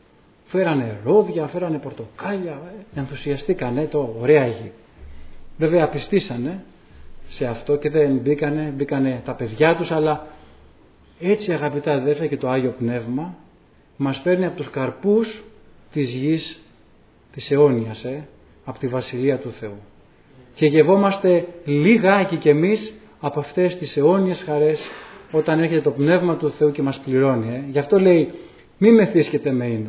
S1: Φέρανε ρόδια, φέρανε πορτοκάλια, ενθουσιαστήκανε, το ωραία γη. Βέβαια απιστήσανε σε αυτό και δεν μπήκανε τα παιδιά τους, αλλά έτσι, αγαπητά αδέρφια, και το Άγιο Πνεύμα μας παίρνει από τους καρπούς της γης της αιώνιας, από τη Βασιλεία του Θεού. Και γευόμαστε λιγάκι κι εμείς από αυτές τις αιώνιες χαρές όταν έρχεται το Πνεύμα του Θεού και μας πληρώνει. Γι' αυτό λέει, μη μεθύσκετε με ίνο,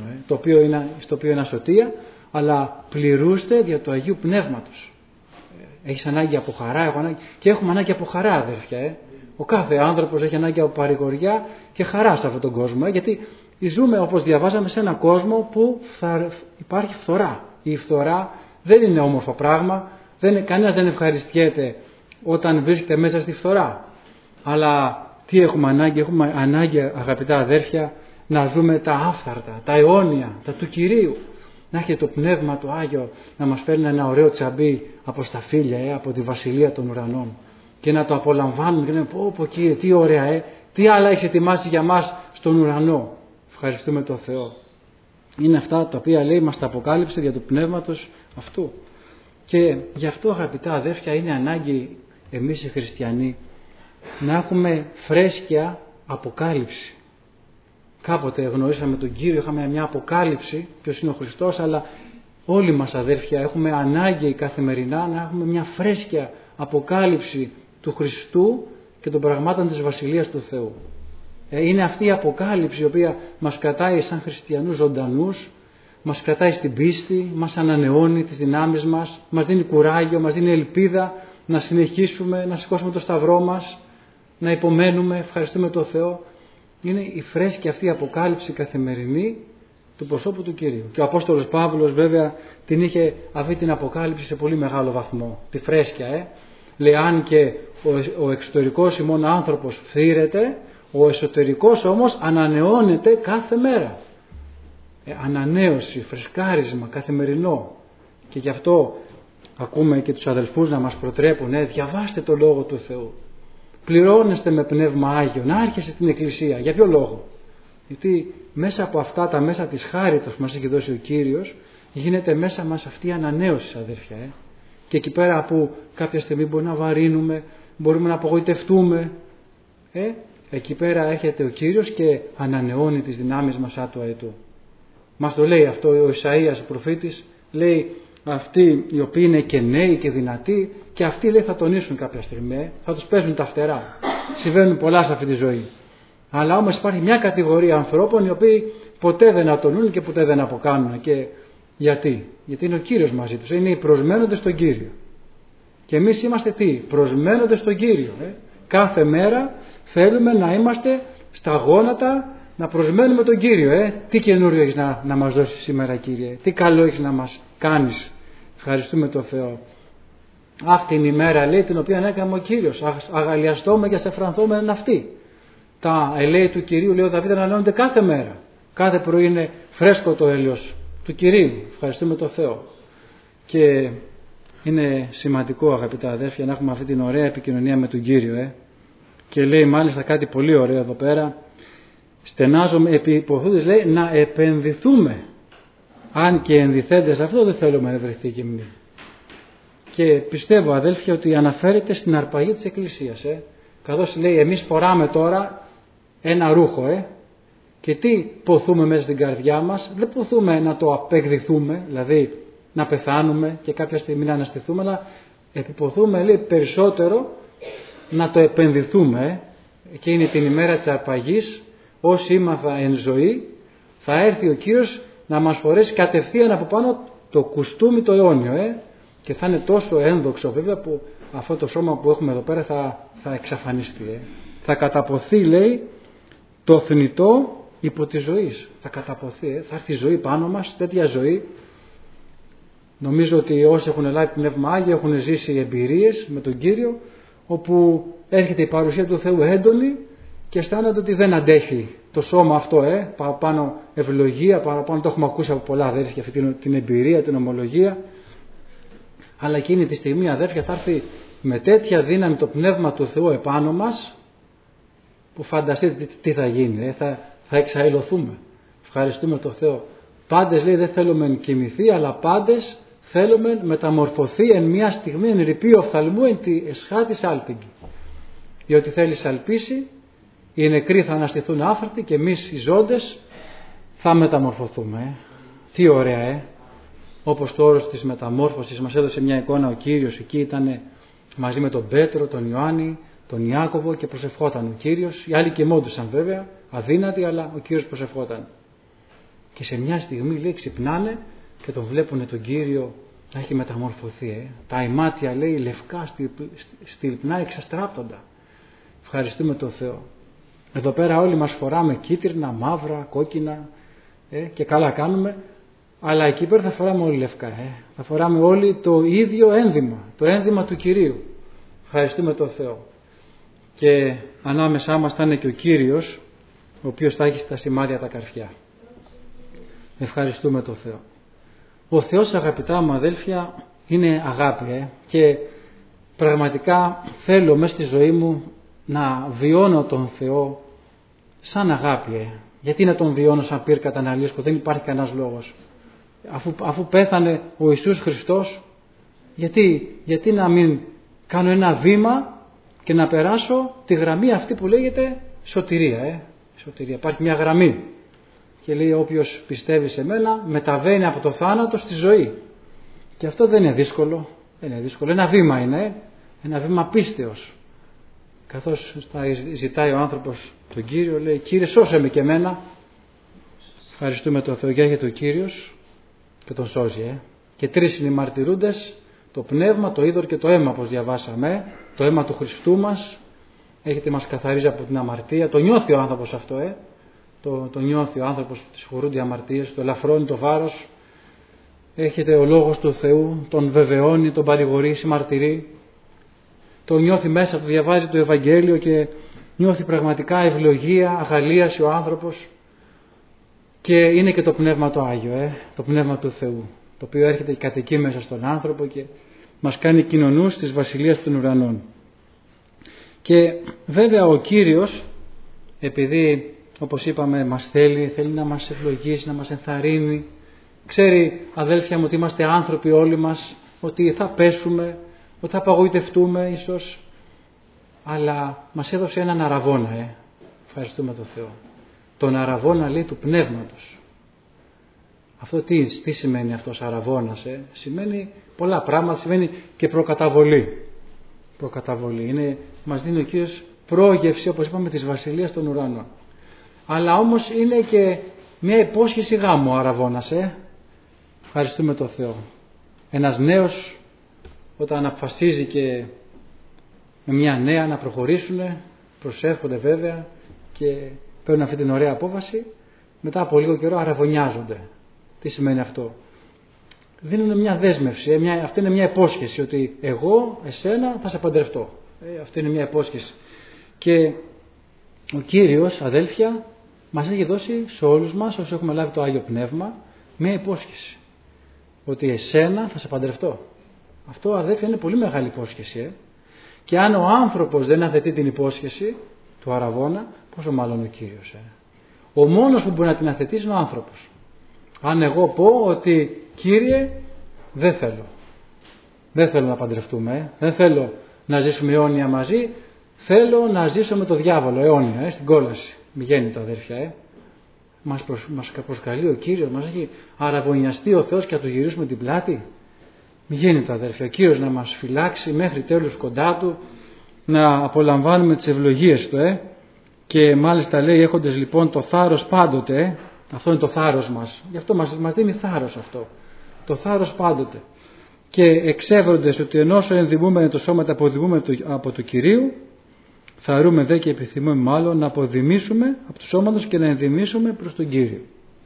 S1: στο οποίο είναι ασωτεία, αλλά πληρούστε δια του Αγίου Πνεύματος. Έχεις ανάγκη από χαρά, έχω ανάγκη, και έχουμε ανάγκη από χαρά, αδέρφια. Ο κάθε άνθρωπος έχει ανάγκη από παρηγοριά και χαρά σε αυτόν τον κόσμο, γιατί ζούμε, όπως διαβάζαμε, σε έναν κόσμο που υπάρχει φθορά. Η φθορά δεν είναι όμορφο πράγμα, κανένας δεν ευχαριστιέται όταν βρίσκεται μέσα στη φθορά. Αλλά τι έχουμε ανάγκη? Έχουμε ανάγκη, αγαπητά αδέρφια, να ζούμε τα άφθαρτα, τα αιώνια, τα του Κυρίου. Να έχει το Πνεύμα το Άγιο να μας φέρνει ένα ωραίο τσαμπί από στα φύλλα, από τη Βασιλεία των Ουρανών. Και να το απολαμβάνουμε και να λέμε, πω Κύριε, τι ωραία, τι άλλα έχεις ετοιμάσει για μας στον ουρανό. Ευχαριστούμε τον Θεό. Είναι αυτά τα οποία, λέει, μας τα αποκάλυψε για το Πνεύματος αυτού. Και γι' αυτό, αγαπητά αδέρφια, είναι ανάγκη εμείς οι χριστιανοί να έχουμε φρέσκια αποκάλυψη. Κάποτε γνωρίσαμε τον Κύριο, είχαμε μια αποκάλυψη ποιος είναι ο Χριστός, αλλά όλοι μας, αδέρφια, έχουμε ανάγκη καθημερινά να έχουμε μια φρέσκια αποκάλυψη του Χριστού και των πραγμάτων της Βασιλείας του Θεού. Είναι αυτή η αποκάλυψη η οποία μας κρατάει σαν χριστιανούς ζωντανούς, μας κρατάει στην πίστη, μας ανανεώνει τις δυνάμεις μας, μας δίνει κουράγιο, μας δίνει ελπίδα να συνεχίσουμε, να σηκώσουμε το σταυρό μας, να υπομένουμε. Ευχαριστούμε τον Θεό. Είναι η φρέσκη αυτή η αποκάλυψη καθημερινή του προσώπου του Κυρίου. Και ο Απόστολος Παύλος βέβαια την είχε αυτή την αποκάλυψη σε πολύ μεγάλο βαθμό. Τη φρέσκια, λέει, αν και ο εξωτερικός ημών άνθρωπος φθήρεται, ο εσωτερικός όμως ανανεώνεται κάθε μέρα. Ανανέωση, φρεσκάρισμα καθημερινό. Και γι' αυτό ακούμε και τους αδελφούς να μας προτρέπουν, διαβάστε το Λόγο του Θεού. Πληρώνεστε με Πνεύμα Άγιο, να άρχισε στην Εκκλησία. Για ποιο λόγο? Γιατί μέσα από αυτά τα μέσα της χάριτος που μας έχει δώσει ο Κύριος, γίνεται μέσα μας αυτή η ανανέωση, αδέρφια. Και εκεί πέρα που κάποια στιγμή μπορεί να βαρύνουμε, μπορούμε να απογοητευτούμε, εκεί πέρα έρχεται ο Κύριος και ανανεώνει τις δυνάμεις μας άτου αετού. Μας το λέει αυτό ο Ισαΐας ο προφήτης, λέει αυτοί οι οποίοι είναι και νέοι και δυνατοί, και αυτοί λέει θα τονίσουν κάποια στιγμή, θα τους παίζουν τα φτερά. Συμβαίνουν πολλά σε αυτή τη ζωή. Αλλά όμως υπάρχει μια κατηγορία ανθρώπων οι οποίοι ποτέ δεν ατονούν και ποτέ δεν αποκάνουν. Και γιατί? Γιατί είναι ο Κύριος μαζί τους, είναι οι προσμένοντες στον Κύριο. Και εμείς είμαστε τι? Προσμένοντες στον Κύριο. Κάθε μέρα θέλουμε να είμαστε στα γόνατα, να προσμένουμε τον Κύριο. Τι καινούριο έχεις να μας δώσεις σήμερα, Κύριε? Τι καλό έχεις να μας κάνεις? Ευχαριστούμε τον Θεό. Αυτή είναι η μέρα, λέει, την οποία έκανε ο Κύριος. Αγαλιαστούμε και σε φρανθούμε εν αυτή. Τα ελέη του Κυρίου, λέει ο Δαβίδ, ανανεώνονται κάθε μέρα. Κάθε πρωί είναι φρέσκο το έλεος του Κυρίου. Ευχαριστούμε τον Θεό. Και είναι σημαντικό, αγαπητά αδέρφια, να έχουμε αυτή την ωραία επικοινωνία με τον Κύριο. Και λέει μάλιστα κάτι πολύ ωραίο εδώ πέρα. Στενάζομαι επί υποθούντες, λέει, να επενδυθούμε. Αν και ενδυθέντες αυτό δεν θέλουμε να βρεθεί και μνήμη. Και πιστεύω, αδέλφια, ότι αναφέρεται στην αρπαγή της Εκκλησίας. Καθώς λέει εμείς φοράμε τώρα ένα ρούχο. Και τι ποθούμε μέσα στην καρδιά μας? Δεν ποθούμε να το απεκδηθούμε, δηλαδή να πεθάνουμε και κάποια στιγμή να αναστηθούμε, αλλά επιποθούμε, λέει, περισσότερο να το επενδυθούμε. Και είναι την ημέρα της αρπαγής, όσοι ήμαθα εν ζωή, θα έρθει ο Κύριος να μας φορέσει κατευθείαν από πάνω το κουστούμι το αιώνιο. Και θα είναι τόσο ένδοξο βέβαια που αυτό το σώμα που έχουμε εδώ πέρα θα εξαφανιστεί. Θα καταποθεί, λέει, το θνητό υπό τη ζωή. Θα καταποθεί. Θα έρθει η ζωή πάνω μας, τέτοια ζωή. Νομίζω ότι όσοι έχουν λάβει Πνεύμα Άγιο έχουν ζήσει εμπειρίες με τον Κύριο, όπου έρχεται η παρουσία του Θεού έντονη και αισθάνονται ότι δεν αντέχει το σώμα αυτό, παραπάνω ευλογία, παραπάνω, το έχουμε ακούσει από πολλά αδέρφια αυτή την εμπειρία, την ομολογία. Αλλά εκείνη τη στιγμή, αδέρφια, θα έρθει με τέτοια δύναμη το Πνεύμα του Θεού επάνω μας, που φανταστείτε τι θα γίνει, θα εξαηλωθούμε. Ευχαριστούμε τον Θεό. Πάντες, λέει, δεν θέλουμε κοιμηθεί, αλλά πάντες θέλουμε μεταμορφωθεί εν μια στιγμή εν ρηπείο οφθαλμού εν τη εσχά της άλπιγγη. Διότι θέλει σαλπίσει, οι νεκροί θα αναστηθούν άφαρτοι και εμείς οι ζώντες θα μεταμορφωθούμε. Τι ωραία, Όπως το όρος της μεταμόρφωσης μας έδωσε μια εικόνα ο Κύριος. Εκεί ήταν μαζί με τον Πέτρο, τον Ιωάννη, τον Ιάκωβο και προσευχόταν ο Κύριος. Οι άλλοι κοιμόντουσαν βέβαια, αδύνατοι, αλλά ο Κύριος προσευχόταν. Και σε μια στιγμή, λέει, ξυπνάνε και τον βλέπουν τον Κύριο να έχει μεταμορφωθεί. Τα ημάτια, λέει, λευκά, στυλπνά, εξαστράπτοντα. Ευχαριστούμε τον Θεό. Εδώ πέρα όλοι μας φοράμε κίτρινα, μαύρα, κόκκινα και καλά κάνουμε, αλλά εκεί πέρα θα φοράμε όλοι λευκά. Θα φοράμε όλοι το ίδιο ένδυμα, το ένδυμα του Κυρίου. Ευχαριστούμε τον Θεό. Και ανάμεσά μας θα είναι και ο Κύριος, ο οποίος θα έχει στα σημάδια τα καρφιά. Ευχαριστούμε τον Θεό. Ο Θεός, αγαπητά μου αδέλφια, είναι αγάπη και πραγματικά θέλω μέσα στη ζωή μου να βιώνω τον Θεό σαν αγάπη. Γιατί να τον βιώνω σαν πύρκα καταναλίσκο? Δεν υπάρχει κανένας λόγος. Αφού πέθανε ο Ιησούς Χριστός, γιατί να μην κάνω ένα βήμα και να περάσω τη γραμμή αυτή που λέγεται σωτηρία. Σωτηρία. Υπάρχει μια γραμμή και λέει όποιος πιστεύει σε μένα μεταβαίνει από το θάνατο στη ζωή. Και αυτό δεν είναι δύσκολο. Δεν είναι δύσκολο. Ένα βήμα είναι. Ένα βήμα πίστεως. Καθώς ζητάει ο άνθρωπος τον Κύριο, λέει Κύριε σώσε με και εμένα. Ευχαριστούμε τον Θεό, έρχεται ο Κύριος και τον σώζει. Και τρεις είναι οι μαρτυρούντες, το πνεύμα, το είδωρ και το αίμα, όπως διαβάσαμε. Το αίμα του Χριστού μας έρχεται, μας καθαρίζει από την αμαρτία. Το νιώθει ο άνθρωπος αυτό. Το νιώθει ο άνθρωπος που συγχωρούνται οι αμαρτίες, το ελαφρώνει το βάρος. Έρχεται ο Λόγος του Θεού, τον βεβαιώνει, τον παρηγορεί, συμμαρτυρεί. Το νιώθει μέσα του, διαβάζει το Ευαγγέλιο και νιώθει πραγματικά ευλογία, αγαλίαση ο άνθρωπος. Και είναι και το Πνεύμα το Άγιο, το Πνεύμα του Θεού, το οποίο έρχεται και κατοικεί μέσα στον άνθρωπο και μας κάνει κοινωνούς της Βασιλείας των Ουρανών. Και βέβαια ο Κύριος, επειδή όπως είπαμε μας θέλει να μας ευλογήσει, να μας ενθαρρύνει, ξέρει αδέλφια μου ότι είμαστε άνθρωποι όλοι μας, ότι θα πέσουμε, ότι θα απαγοητευτούμε ίσως, αλλά μας έδωσε έναν αραβώνα, ευχαριστούμε τον Θεό. Τον αραβώνα, λέει, του πνεύματος. Αυτό τι σημαίνει αυτός αραβώνας? Σημαίνει πολλά πράγματα, σημαίνει και προκαταβολή. Μας δίνει ο Κύριος πρόγευση, όπως είπαμε, της Βασιλείας των Ουρανών. Αλλά όμως είναι και μια υπόσχεση γάμου ο αραβώνας. Ευχαριστούμε τον Θεό. Ένας νέος όταν αποφασίζει και με μια νέα να προχωρήσουν, προσεύχονται βέβαια και παίρνουν αυτή την ωραία απόφαση, μετά από λίγο καιρό αραβωνιάζονται. Τι σημαίνει αυτό? Δίνουν μια δέσμευση, αυτή είναι μια υπόσχεση ότι εγώ εσένα θα σε παντρευτώ. Αυτή είναι μια υπόσχεση. Και ο Κύριος, αδέλφια, μας έχει δώσει σε όλους μας, όσοι έχουμε λάβει το Άγιο Πνεύμα, μια υπόσχεση. Ότι εσένα θα σε παντρευτώ. Αυτό, αδέλφια, είναι πολύ μεγάλη υπόσχεση. Και αν ο άνθρωπος δεν αθετεί την υπόσχεση του αραβώνα, πόσο μάλλον ο Κύριος. Ο μόνος που μπορεί να την αθετήσει είναι ο άνθρωπος. Αν εγώ πω ότι Κύριε, δεν θέλω να παντρευτούμε, δεν θέλω να ζήσουμε αιώνια μαζί, θέλω να ζήσω με το διάβολο αιώνια, στην κόλαση. Μη γίνεται, αδέρφια, Μας προσκαλεί ο Κύριος, μας έχει αραβωνιαστεί ο Θεός και να του γυρίσουμε την πλάτη. Μη γίνεται, αδέρφια, ο Κύριος να μας φυλάξει μέχρι τέλους κοντά Του, να απολαμβάνουμε τις ευλογίες Του, και μάλιστα λέει, έχοντες λοιπόν το θάρρος πάντοτε, αυτό είναι το θάρρος μας, γι' αυτό μας δίνει θάρρος αυτό, το θάρρος πάντοτε, και εξεύροντες ότι ενώσο ενδυμούμενε το σώμα αποδημούμε από του Κυρίου, θαρούμε δε και επιθυμούμε μάλλον να αποδημήσουμε από του σώματος και να ενδυμήσουμε προς τον Κύριο.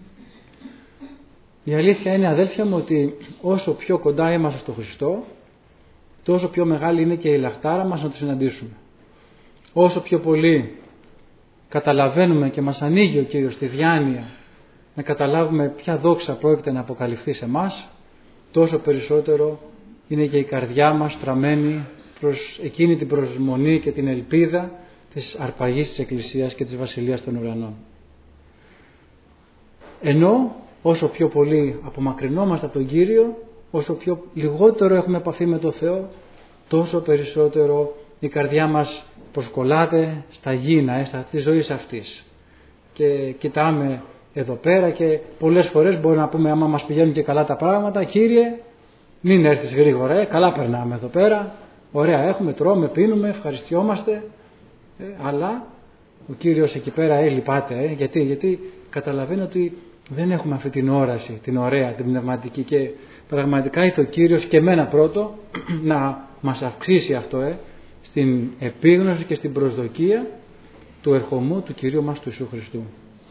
S1: Η αλήθεια είναι, αδέλφια μου, ότι όσο πιο κοντά είμαστε στο Χριστό, τόσο πιο μεγάλη είναι και η λαχτάρα μας να το συναντήσουμε. Όσο πιο πολύ καταλαβαίνουμε και μας ανοίγει ο Κύριος τη διάνοια να καταλάβουμε ποια δόξα πρόκειται να αποκαλυφθεί σε εμάς, τόσο περισσότερο είναι και η καρδιά μας στραμμένη προς εκείνη την προσμονή και την ελπίδα της αρπαγής της Εκκλησίας και της Βασιλείας των Ουρανών. Ενώ όσο πιο πολύ απομακρυνόμαστε από τον Κύριο, όσο πιο λιγότερο έχουμε επαφή με τον Θεό, τόσο περισσότερο η καρδιά μας προσκολάται στα γήνα, της ζωής αυτής. Και κοιτάμε εδώ πέρα και πολλές φορές μπορεί να πούμε, άμα μας πηγαίνουν και καλά τα πράγματα, Κύριε, μην έρθεις γρήγορα, καλά περνάμε εδώ πέρα, ωραία έχουμε, τρώμε, πίνουμε, ευχαριστιόμαστε, αλλά ο Κύριος εκεί πέρα λυπάται. Γιατί καταλαβαίνει ότι δεν έχουμε αυτή την όραση, την ωραία, την πνευματική, και πραγματικά ήθελε ο Κύριος και εμένα πρώτο να μας αυξήσει αυτό, στην επίγνωση και στην προσδοκία του ερχομού του Κυρίου μας του Ιησού Χριστού.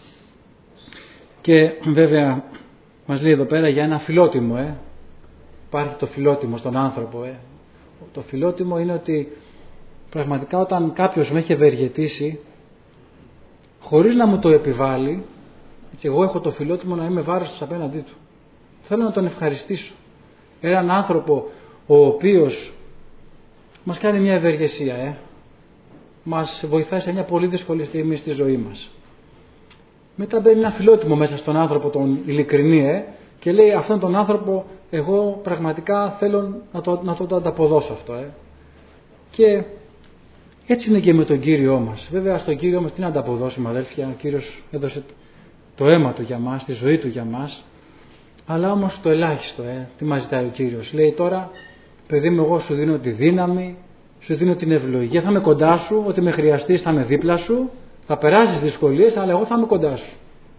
S1: Και βέβαια μας λέει εδώ πέρα για ένα φιλότιμο, υπάρχει το φιλότιμο στον άνθρωπο. Το φιλότιμο είναι ότι πραγματικά όταν κάποιος με έχει ευεργετήσει, χωρίς να μου το επιβάλλει, έτσι, εγώ έχω το φιλότιμο να είμαι βάρος απέναντί του. Θέλω να τον ευχαριστήσω. Έναν άνθρωπο ο οποίος μας κάνει μια ευεργεσία, μας βοηθάει σε μια πολύ δύσκολη στιγμή στη ζωή μας. Μετά μπαίνει ένα φιλότιμο μέσα στον άνθρωπο τον ειλικρινή, και λέει, αυτόν τον άνθρωπο εγώ πραγματικά θέλω να το ανταποδώσω αυτό. Και έτσι είναι και με τον Κύριό μας. Βέβαια στον Κύριο μας τι να ανταποδώσουμε, αδέλφια? Ο Κύριος έδωσε το αίμα Του για μας, τη ζωή Του για μας, αλλά όμως το ελάχιστο. Τι μας ζητάει ο Κύριος? Λέει, τώρα παιδί μου, εγώ σου δίνω τη δύναμη, σου δίνω την ευλογία, θα είμαι κοντά σου, ότι με χρειαστείς θα είμαι δίπλα σου, θα περάσεις δυσκολίες, αλλά εγώ θα είμαι κοντά σου.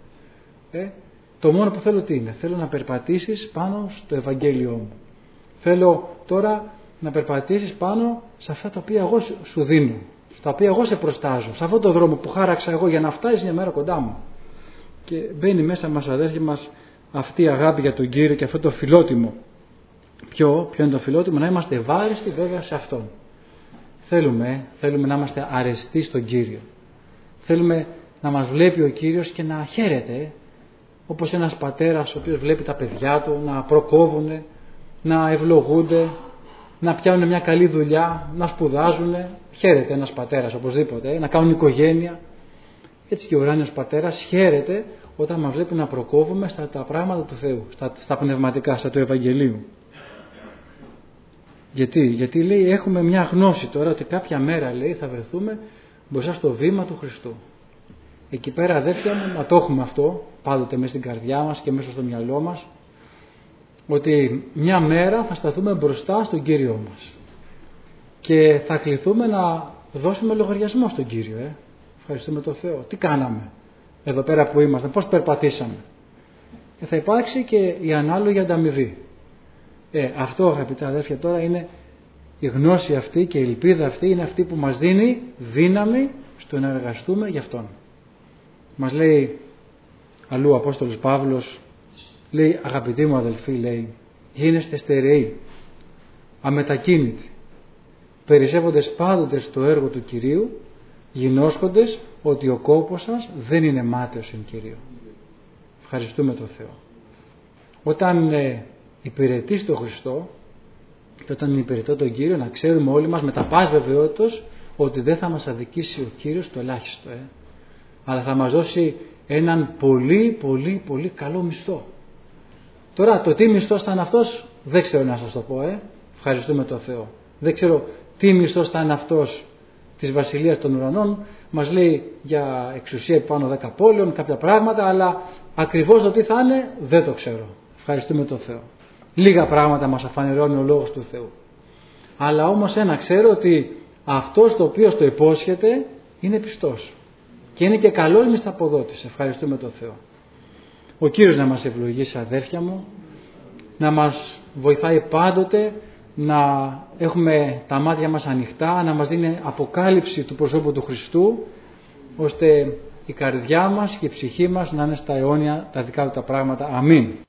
S1: Το μόνο που θέλω τι είναι? Θέλω να περπατήσεις πάνω στο Ευαγγέλιό μου. Θέλω τώρα να περπατήσεις πάνω σε αυτά τα οποία εγώ σου δίνω, στα οποία εγώ σε προστάζω, σε αυτόν τον δρόμο που χάραξα εγώ για να φτάσεις μια μέρα κοντά μου. Και μπαίνει μέσα μας, αδέρφια μας, αυτή η αγάπη για τον Κύριο και αυτό το φιλότιμο. Ποιο είναι το φιλότιμο? Να είμαστε ευάριστοι βέβαια σε Αυτόν. Θέλουμε να είμαστε αρεστοί στον Κύριο. Θέλουμε να μας βλέπει ο Κύριος και να χαίρεται, όπως ένας πατέρας ο οποίος βλέπει τα παιδιά του να προκόβουν, να ευλογούνται, να πιάνουν μια καλή δουλειά, να σπουδάζουν. Χαίρεται ένας πατέρας οπωσδήποτε, να κάνουν οικογένεια. Έτσι και ο ουράνιος πατέρας χαίρεται όταν μας βλέπει να προκόβουμε στα τα πράγματα του Θεού, στα πνευματικά, στα του Ευαγγελίου. Γιατί λέει έχουμε μια γνώση τώρα ότι κάποια μέρα, λέει, θα βρεθούμε μπροστά στο βήμα του Χριστού. Εκεί πέρα, αδέρφια μου, να το έχουμε αυτό πάντοτε μέσα στην καρδιά μας και μέσα στο μυαλό μας, ότι μια μέρα θα σταθούμε μπροστά στον Κύριό μας και θα κληθούμε να δώσουμε λογαριασμό στον Κύριο. Ευχαριστούμε τον Θεό. Τι κάναμε εδώ πέρα που ήμασταν, πώς περπατήσαμε. Και θα υπάρξει και η ανάλογη ανταμοιβή. Αυτό, αγαπητά αδέρφια, τώρα είναι η γνώση αυτή και η ελπίδα αυτή, είναι αυτή που μας δίνει δύναμη στο να εργαστούμε γι' Αυτόν. Μας λέει αλλού ο Απόστολος Παύλος, λέει, αγαπητοί μου αδελφοί, λέει, γίνεστε στερεοί, αμετακίνητοι, περισσεύοντες πάντοτε στο έργο του Κυρίου, γινώσκοντες ότι ο κόπος σας δεν είναι μάταιος εν Κυρίω. Ευχαριστούμε τον Θεό. Όταν υπηρετείς τον Χριστό και όταν υπηρετώ τον Κύριο, να ξέρουμε όλοι μας με τα πας βεβαιότητος ότι δεν θα μας αδικήσει ο Κύριος το ελάχιστο, αλλά θα μας δώσει έναν πολύ πολύ πολύ καλό μισθό. Τώρα το τι μισθός θα είναι αυτός δεν ξέρω να σας το πω. Ευχαριστούμε τον Θεό. Δεν ξέρω τι μισθός θα είναι αυτός της Βασιλείας των Ουρανών. Μας λέει για εξουσία πάνω 10 πόλεων, κάποια πράγματα, αλλά ακριβώς το τι θα είναι δεν το ξέρω. Ευχαριστούμε τον Θεό. Λίγα πράγματα μας αφανερώνει ο Λόγος του Θεού. Αλλά όμως ένα ξέρω, ότι αυτός το οποίος το υπόσχεται είναι πιστός. Και είναι και καλός μισθαποδότης. Ευχαριστούμε τον Θεό. Ο Κύριος να μας ευλογήσει, αδέρφια μου, να μας βοηθάει πάντοτε να έχουμε τα μάτια μας ανοιχτά, να μας δίνει αποκάλυψη του προσώπου του Χριστού, ώστε η καρδιά μας και η ψυχή μας να είναι στα αιώνια τα δικά του τα πράγματα. Αμήν.